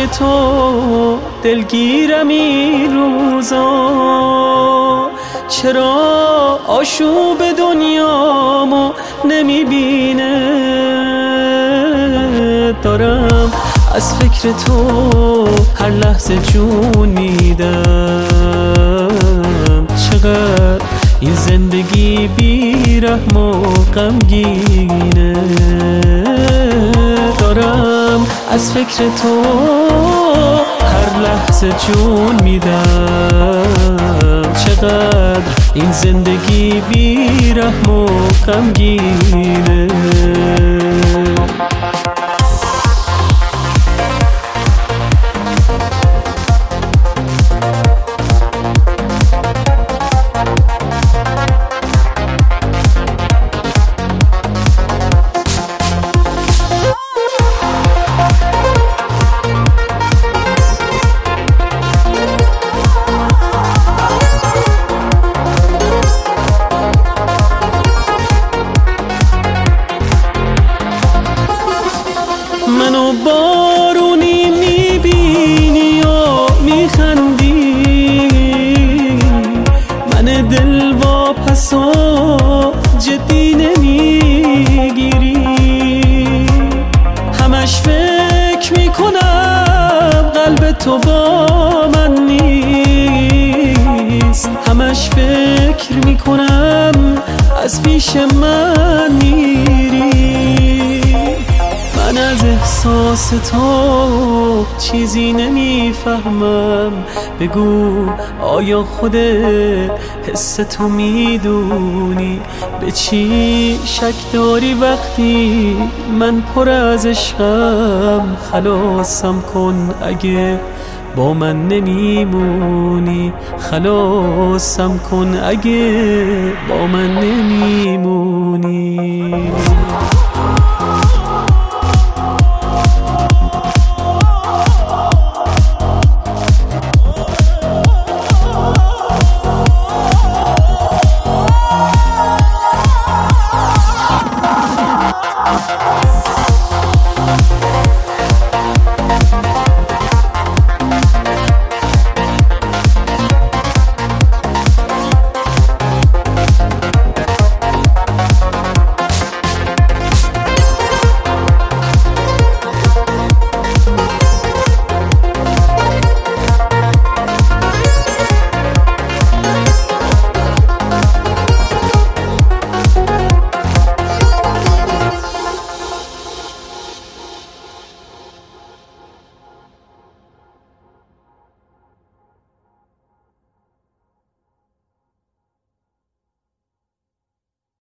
اشکای تو دلگیرم این روزا، چرا آشوب دنیامو نمیبینه؟ دارم از فکر تو هر لحظه جون میدم، چقدر این زندگی بی رحم و غمگینه. دارم از فکر تو هر لحظه جون میدم، چقدر این زندگی بی رحم و غمگینه. منو بارونی میبینی و میخندی، من دل واپس و جدی نمیگیری. همش فکر میکنم قلب تو با من نیست، همش فکر میکنم از پیش من میری. من از احساس تو چیزی نمیفهمم، بگو آیا خودت حس تو میدونی؟ به چی شک داری وقتی من پر از عشقم؟ خلاصم کن اگه با من نمیمونی، خلاصم کن اگه با من نمیمونی.